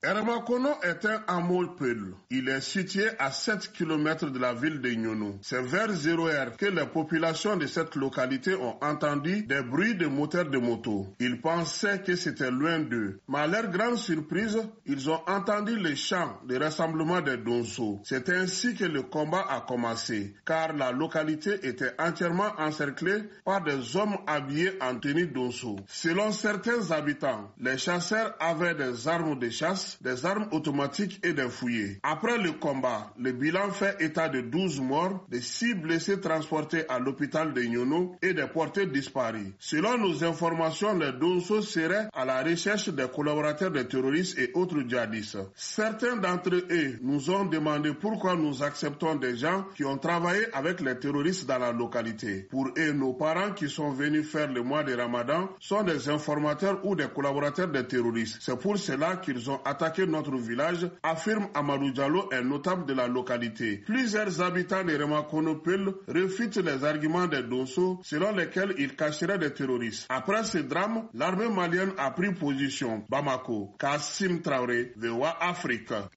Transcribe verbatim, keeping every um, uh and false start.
Eremakono est un hameau peul. Il est situé à sept kilomètres de la ville de Nyono. C'est vers zéro heure que les populations de cette localité ont entendu des bruits de moteurs de moto. Ils pensaient que c'était loin d'eux. Mais à leur grande surprise, ils ont entendu les chants de rassemblement des Donso. C'est ainsi que le combat a commencé, car la localité était entièrement encerclée par des hommes habillés en tenue Donso. Selon certains habitants, les chasseurs avaient des armes de chasse, des armes automatiques et des fouillés. Après le combat, le bilan fait état de douze morts, de six blessés transportés à l'hôpital de Nyono et des portés disparus. Selon nos informations, les Donso seraient à la recherche des collaborateurs des terroristes et autres djihadistes. Certains d'entre eux nous ont demandé pourquoi nous acceptons des gens qui ont travaillé avec les terroristes dans la localité. Pour eux, nos parents qui sont venus faire le mois de Ramadan sont des informateurs ou des collaborateurs des terroristes. C'est pour cela qu'ils ont attaqué notre village, affirme Amadou Diallo, un notable de la localité. Plusieurs habitants de Remakono Peul refutent les arguments des Donso selon lesquels ils cacheraient des terroristes. Après ce drame, l'armée malienne a pris position. Bamako, Kassim Traoré, V O A Afrique.